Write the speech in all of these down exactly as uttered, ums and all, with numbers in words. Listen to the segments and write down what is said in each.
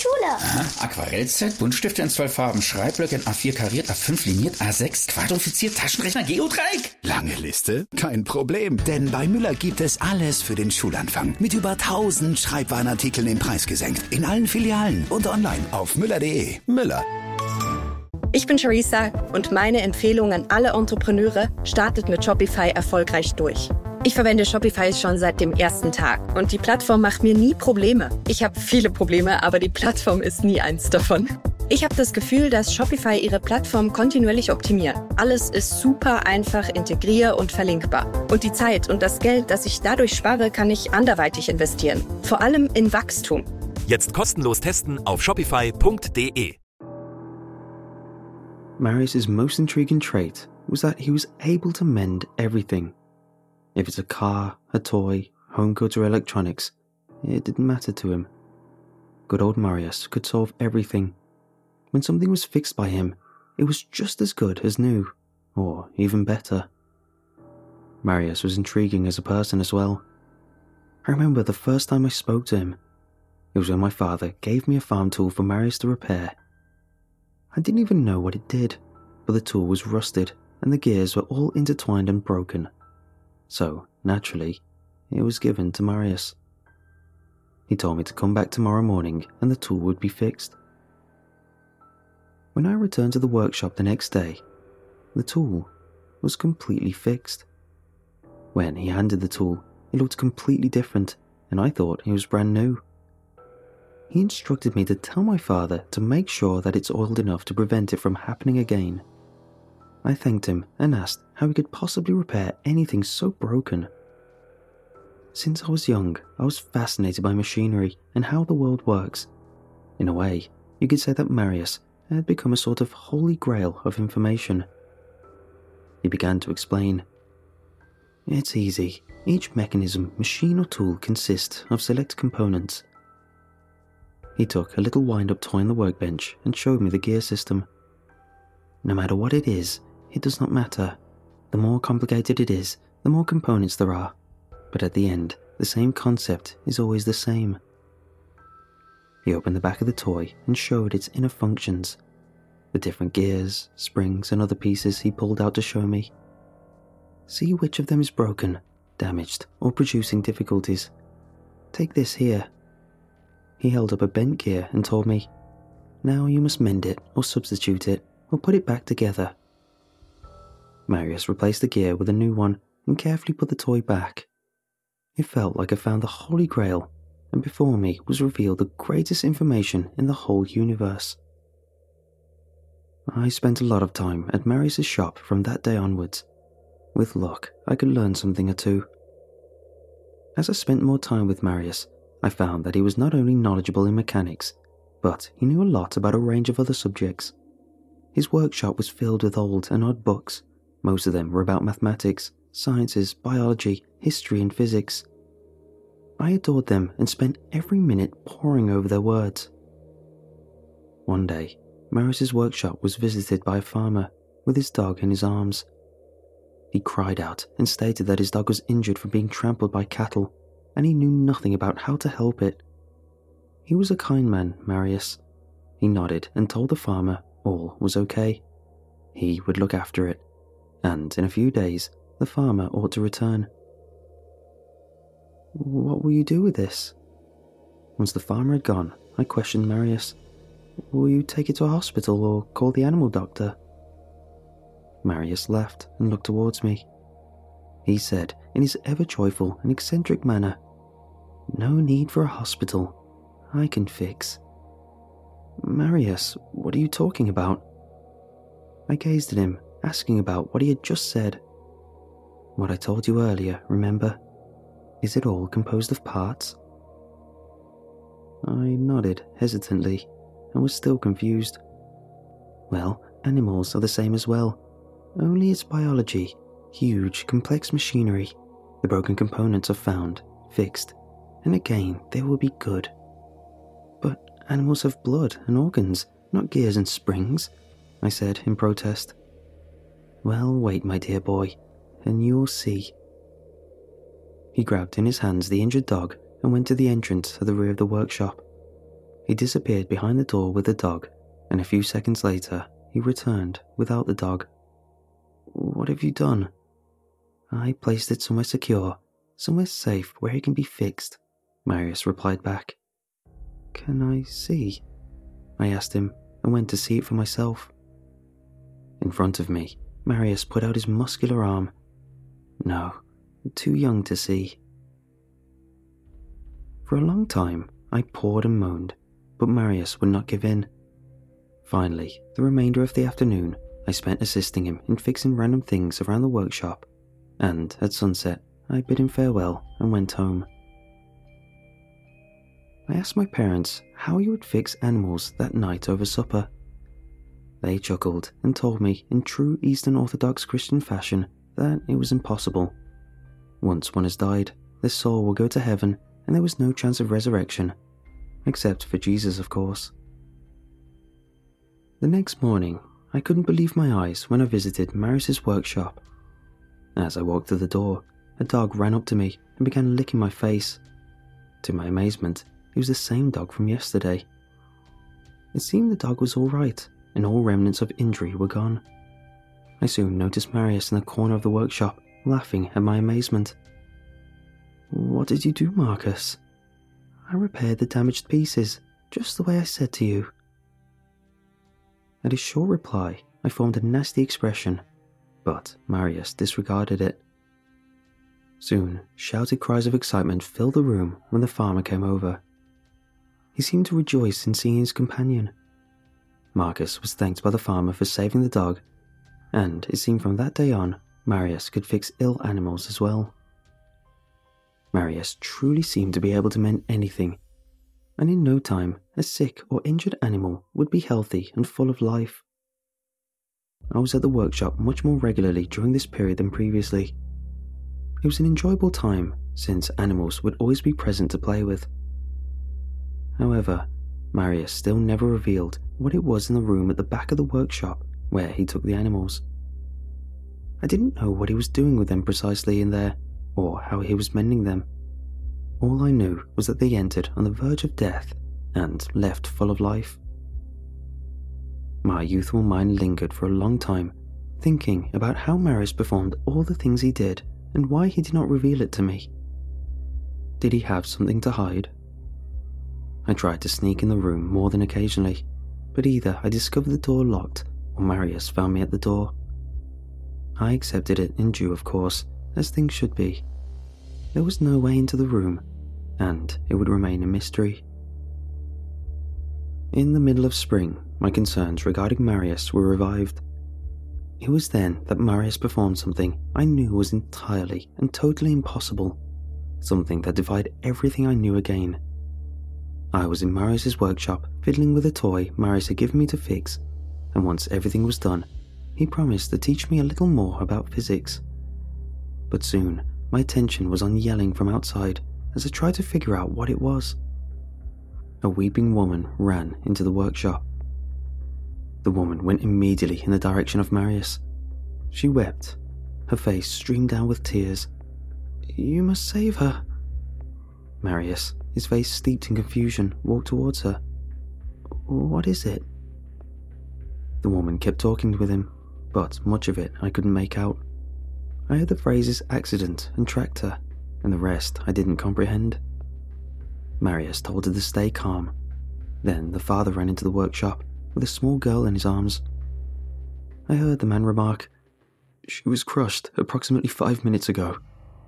Schule. Aha. Aquarellset, Buntstifte in zwölf Farben, Schreibblöcke in A vier kariert, A fünf liniert, A sechs quadrifiziert, Taschenrechner, Geodreieck. Lange Liste? Kein Problem, denn bei Müller gibt es alles für den Schulanfang. Mit über tausend Schreibwarenartikeln im Preis gesenkt. In allen Filialen und online auf müller punkt de. Müller. Ich bin Charissa und meine Empfehlung an alle Entrepreneure: startet mit Shopify erfolgreich durch. Ich verwende Shopify schon seit dem ersten Tag und die Plattform macht mir nie Probleme. Ich habe viele Probleme, aber die Plattform ist nie eins davon. Ich habe das Gefühl, dass Shopify ihre Plattform kontinuierlich optimiert. Alles ist super einfach, integrier- und verlinkbar. Und die Zeit und das Geld, das ich dadurch spare, kann ich anderweitig investieren. Vor allem in Wachstum. Jetzt kostenlos testen auf shopify punkt de. Marius's most intriguing trait was that he was able to mend everything. If it's a car, a toy, home goods or electronics, it didn't matter to him. Good old Marius could solve everything. When something was fixed by him, it was just as good as new, or even better. Marius was intriguing as a person as well. I remember the first time I spoke to him. It was when my father gave me a farm tool for Marius to repair. I didn't even know what it did, but the tool was rusted and the gears were all intertwined and broken. So, naturally, it was given to Marius. He told me to come back tomorrow morning and the tool would be fixed. When I returned to the workshop the next day, the tool was completely fixed. When he handed the tool, it looked completely different, and I thought it was brand new. He instructed me to tell my father to make sure that it's oiled enough to prevent it from happening again. I thanked him and asked how he could possibly repair anything so broken. Since I was young, I was fascinated by machinery and how the world works. In a way, you could say that Marius had become a sort of holy grail of information. He began to explain. It's easy. Each mechanism, machine or tool consists of select components. He took a little wind-up toy on the workbench and showed me the gear system. No matter what it is, it does not matter. The more complicated it is, the more components there are. But at the end, the same concept is always the same. He opened the back of the toy and showed its inner functions. The different gears, springs and other pieces he pulled out to show me. See which of them is broken, damaged or producing difficulties. Take this here. He held up a bent gear and told me, now you must mend it or substitute it or put it back together. Marius replaced the gear with a new one and carefully put the toy back. It felt like I found the Holy Grail, and before me was revealed the greatest information in the whole universe. I spent a lot of time at Marius's shop from that day onwards. With luck, I could learn something or two. As I spent more time with Marius, I found that he was not only knowledgeable in mechanics, but he knew a lot about a range of other subjects. His workshop was filled with old and odd books. Most of them were about mathematics, sciences, biology, history and physics. I adored them and spent every minute poring over their words. One day, Marius's workshop was visited by a farmer with his dog in his arms. He cried out and stated that his dog was injured from being trampled by cattle, and he knew nothing about how to help it. He was a kind man, Marius. He nodded and told the farmer all was okay. He would look after it, and in a few days, the farmer ought to return. What will you do with this? Once the farmer had gone, I questioned Marius. Will you take it to a hospital or call the animal doctor? Marius laughed and looked towards me. He said in his ever-joyful and eccentric manner, no need for a hospital. I can fix. Marius, what are you talking about? I gazed at him, asking about what he had just said. What I told you earlier, remember? Is it all composed of parts? I nodded hesitantly and was still confused. Well, animals are the same as well. Only it's biology, huge, complex machinery. The broken components are found, fixed, and again they will be good. But animals have blood and organs, not gears and springs, I said in protest. Well, wait, my dear boy, and you'll see. He grabbed in his hands the injured dog and went to the entrance at the rear of the workshop. he disappeared behind the door with the dog, and a few seconds later, he returned without the dog. "What have you done?" "I placed it somewhere secure, somewhere safe where it can be fixed," Marius replied back. "Can I see?" I asked him, and went to see it for myself. In front of me, Marius put out his muscular arm. "No, too young to see." For a long time, I poured and moaned, but Marius would not give in. Finally, the remainder of the afternoon, I spent assisting him in fixing random things around the workshop, and at sunset, I bid him farewell and went home. I asked my parents how he would fix animals that night over supper. They chuckled and told me in true Eastern Orthodox Christian fashion that it was impossible. Once one has died, their soul will go to heaven and there was no chance of resurrection, except for Jesus, of course. The next morning, I couldn't believe my eyes when I visited Marius's workshop. As I walked to the door, a dog ran up to me and began licking my face. To my amazement, it was the same dog from yesterday. It seemed the dog was all right, and all remnants of injury were gone. I soon noticed Marius in the corner of the workshop, laughing at my amazement. "What did you do, Marcus?" "I repaired the damaged pieces, just the way I said to you." At his short reply, I formed a nasty expression, but Marius disregarded it. Soon, shouted cries of excitement filled the room when the farmer came over. He seemed to rejoice in seeing his companion. Marcus was thanked by the farmer for saving the dog, and it seemed from that day on, Marius could fix ill animals as well. Marius truly seemed to be able to mend anything, and in no time, a sick or injured animal would be healthy and full of life. I was at the workshop much more regularly during this period than previously. It was an enjoyable time, since animals would always be present to play with. However, Marius still never revealed what it was in the room at the back of the workshop where he took the animals. I didn't know what he was doing with them precisely in there, or how he was mending them. All I knew was that they entered on the verge of death and left full of life. My youthful mind lingered for a long time, thinking about how Marius performed all the things he did and why he did not reveal it to me. Did he have something to hide? I tried to sneak in the room more than occasionally, but either I discovered the door locked or Marius found me at the door. I accepted it in due, of course, as things should be. There was no way into the room, and it would remain a mystery. In the middle of spring, my concerns regarding Marius were revived. It was then that Marius performed something I knew was entirely and totally impossible, something that defied everything I knew again. I was in Marius's workshop fiddling with a toy Marius had given me to fix, and once everything was done, he promised to teach me a little more about physics. But soon, my attention was on yelling from outside as I tried to figure out what it was. A weeping woman ran into the workshop. The woman went immediately in the direction of Marius. She wept. Her face streamed down with tears. "You must save her." Marius, his face steeped in confusion, walked towards her. "What is it?" The woman kept talking with him, but much of it I couldn't make out. I heard the phrases accident and tractor, and the rest I didn't comprehend. Marius told her to stay calm. Then the father ran into the workshop with a small girl in his arms. I heard the man remark, "She was crushed approximately five minutes ago."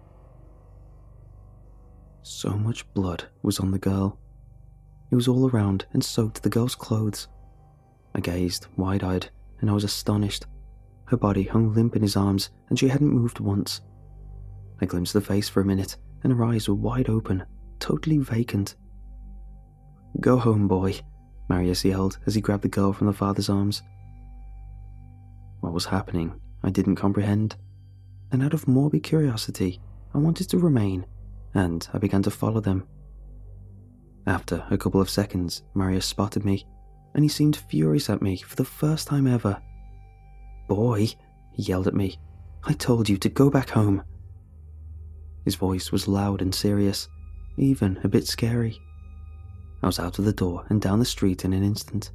So much blood was on the girl. It was all around and soaked the girl's clothes. I gazed, wide-eyed, and I was astonished. Her body hung limp in his arms, and she hadn't moved once. I glimpsed the face for a minute, and her eyes were wide open, totally vacant. "Go home, boy," Marius yelled as he grabbed the girl from the father's arms. What was happening, I didn't comprehend, and out of morbid curiosity, I wanted to remain, and I began to follow them. After a couple of seconds, Marius spotted me, and he seemed furious at me for the first time ever. "Boy," he yelled at me, "I told you to go back home." His voice was loud and serious, even a bit scary. I was out of the door and down the street in an instant.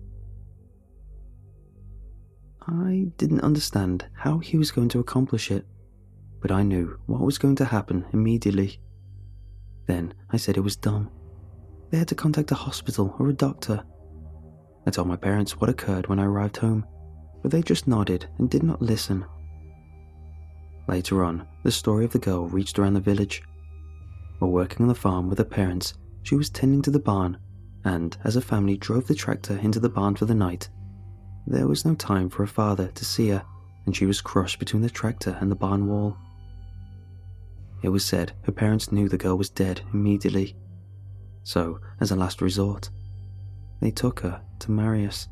I didn't understand how he was going to accomplish it, but I knew what was going to happen immediately. Then I said it was dumb. They had to contact a hospital or a doctor. I told my parents what occurred when I arrived home, but they just nodded and did not listen. Later on, the story of the girl reached around the village. While working on the farm with her parents, she was tending to the barn, and as her family drove the tractor into the barn for the night, there was no time for her father to see her, and she was crushed between the tractor and the barn wall. It was said her parents knew the girl was dead immediately, so, as a last resort, they took her to Marius.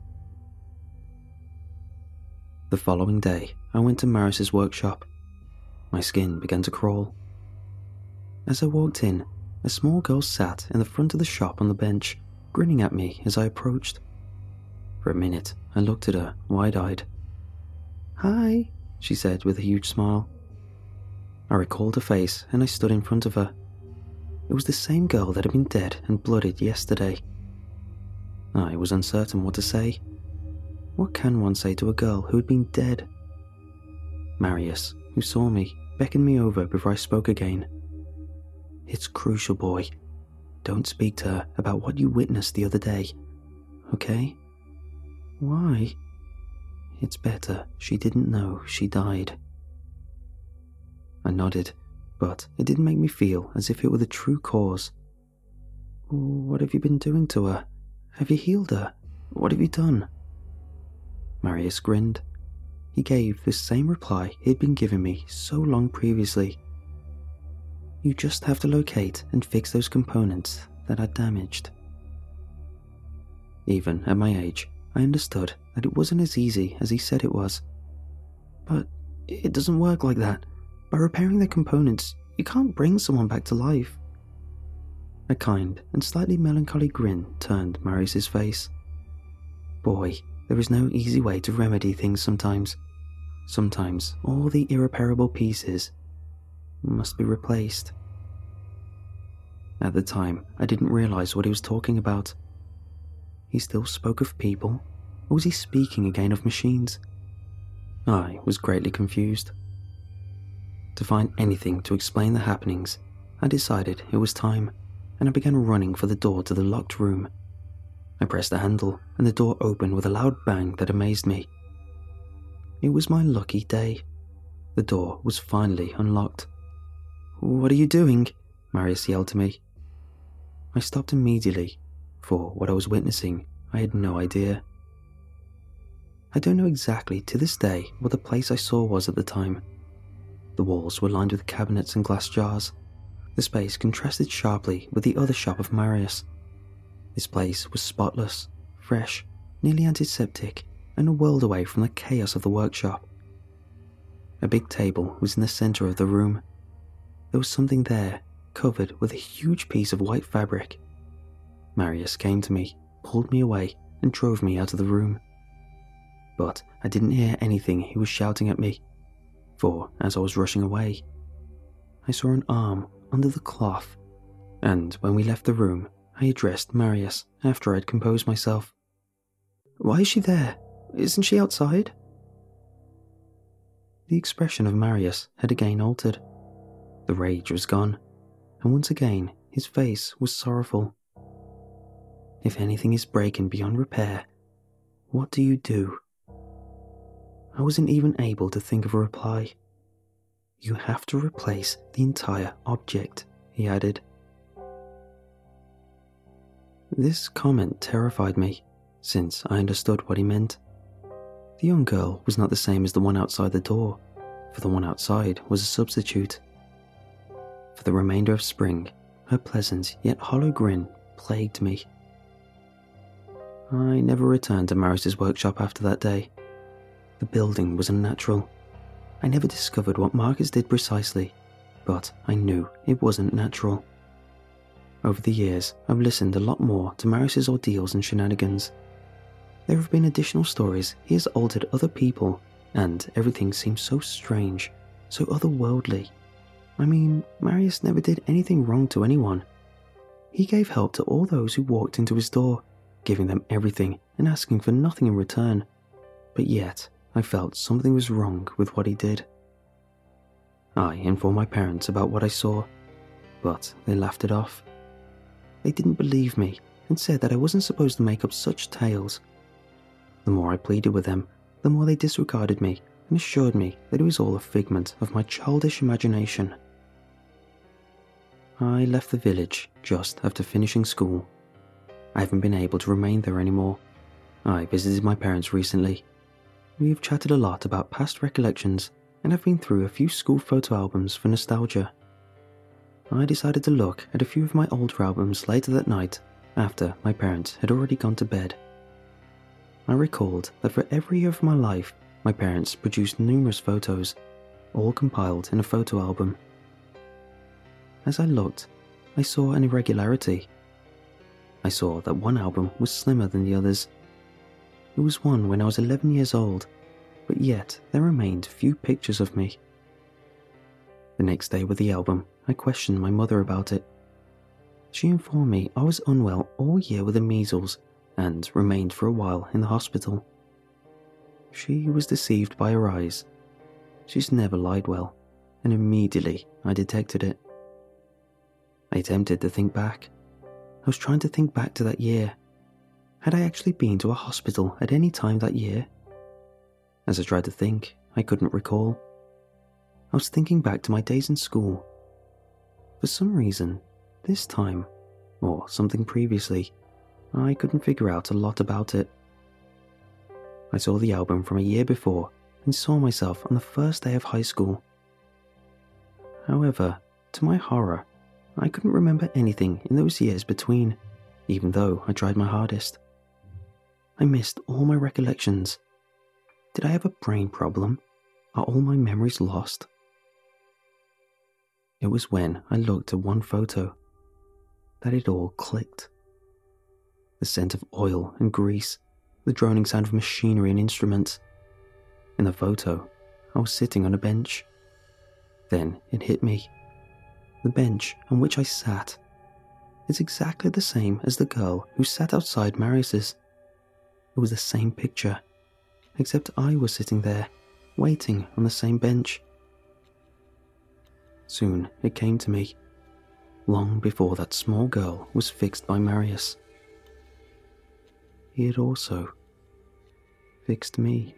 The following day, I went to Marius's workshop. My skin began to crawl. As I walked in, a small girl sat in the front of the shop on the bench, grinning at me as I approached. For a minute, I looked at her, wide-eyed. "Hi," she said with a huge smile. I recalled her face and I stood in front of her. It was the same girl that had been dead and bloodied yesterday. I was uncertain what to say. What can one say to a girl who had been dead? Marius, who saw me, beckoned me over before I spoke again. "It's crucial, boy. Don't speak to her about what you witnessed the other day, okay?" "Why?" "It's better she didn't know she died." I nodded, but it didn't make me feel as if it were the true cause. "What have you been doing to her? Have you healed her? What have you done?" Marius grinned. He gave the same reply he had been giving me so long previously. "You just have to locate and fix those components that are damaged." Even at my age, I understood that it wasn't as easy as he said it was. "But it doesn't work like that. By repairing the components, you can't bring someone back to life." A kind and slightly melancholy grin turned Marius's face. "Boy, there is no easy way to remedy things sometimes. Sometimes all the irreparable pieces must be replaced." At the time, I didn't realize what he was talking about. He still spoke of people, or was he speaking again of machines? I was greatly confused. To find anything to explain the happenings, I decided it was time, and I began running for the door to the locked room. I pressed the handle, and the door opened with a loud bang that amazed me. It was my lucky day. The door was finally unlocked. "What are you doing?" Marius yelled to me. I stopped immediately. For what I was witnessing, I had no idea. I don't know exactly to this day what the place I saw was at the time. The walls were lined with cabinets and glass jars. The space contrasted sharply with the other shop of Marius. This place was spotless, fresh, nearly antiseptic, and a world away from the chaos of the workshop. A big table was in the center of the room. There was something there, covered with a huge piece of white fabric. Marius came to me, pulled me away, and drove me out of the room. But I didn't hear anything he was shouting at me, for as I was rushing away, I saw an arm under the cloth, and when we left the room, I addressed Marius after I'd composed myself. "Why is she there? Isn't she outside?" The expression of Marius had again altered. The rage was gone, and once again his face was sorrowful. "If anything is breaking beyond repair, what do you do?" I wasn't even able to think of a reply. "You have to replace the entire object," he added. This comment terrified me, since I understood what he meant. The young girl was not the same as the one outside the door, for the one outside was a substitute. For the remainder of spring, her pleasant yet hollow grin plagued me. I never returned to Marius's workshop after that day. The building was unnatural. I never discovered what Marcus did precisely, but I knew it wasn't natural. Over the years, I've listened a lot more to Marius's ordeals and shenanigans. There have been additional stories he has altered other people, and everything seems so strange, so otherworldly. I mean, Marius never did anything wrong to anyone. He gave help to all those who walked into his door, giving them everything and asking for nothing in return. But yet, I felt something was wrong with what he did. I informed my parents about what I saw, but they laughed it off. They didn't believe me and said that I wasn't supposed to make up such tales. The more I pleaded with them, the more they disregarded me and assured me that it was all a figment of my childish imagination. I left the village just after finishing school. I haven't been able to remain there anymore. I visited my parents recently. We have chatted a lot about past recollections and have been through a few school photo albums for nostalgia. I decided to look at a few of my older albums later that night after my parents had already gone to bed. I recalled that for every year of my life, my parents produced numerous photos, all compiled in a photo album. As I looked, I saw an irregularity. I saw that one album was slimmer than the others. It was one when I was eleven years old, but yet there remained few pictures of me. The next day with the album, I questioned my mother about it. She informed me I was unwell all year with the measles and remained for a while in the hospital. She was deceived by her eyes. She's never lied well, and immediately I detected it. I attempted to think back. I was trying to think back to that year. Had I actually been to a hospital at any time that year? As I tried to think, I couldn't recall. I was thinking back to my days in school. For some reason, this time, or something previously, I couldn't figure out a lot about it. I saw the album from a year before and saw myself on the first day of high school. However, to my horror, I couldn't remember anything in those years between, even though I tried my hardest. I missed all my recollections. Did I have a brain problem? Are all my memories lost? It was when I looked at one photo that it all clicked. The scent of oil and grease, the droning sound of machinery and instruments. In the photo, I was sitting on a bench. Then it hit me. The bench on which I sat is exactly the same as the girl who sat outside Marius's. It was the same picture, except I was sitting there, waiting on the same bench. Soon it came to me, long before that small girl was fixed by Marius. He had also fixed me.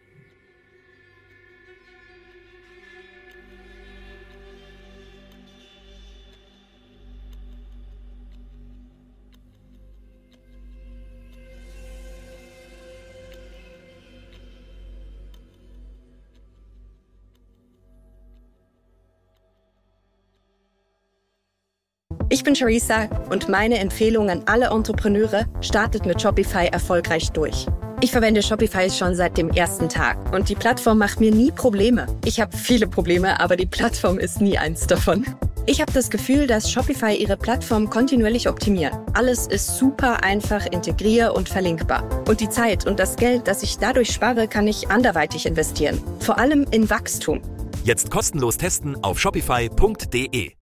Ich bin Charissa und meine Empfehlung an alle Entrepreneure: startet mit Shopify erfolgreich durch. Ich verwende Shopify schon seit dem ersten Tag und die Plattform macht mir nie Probleme. Ich habe viele Probleme, aber die Plattform ist nie eins davon. Ich habe das Gefühl, dass Shopify ihre Plattform kontinuierlich optimiert. Alles ist super einfach integrier- und verlinkbar. Und die Zeit und das Geld, das ich dadurch spare, kann ich anderweitig investieren. Vor allem in Wachstum. Jetzt kostenlos testen auf shopify punkt de.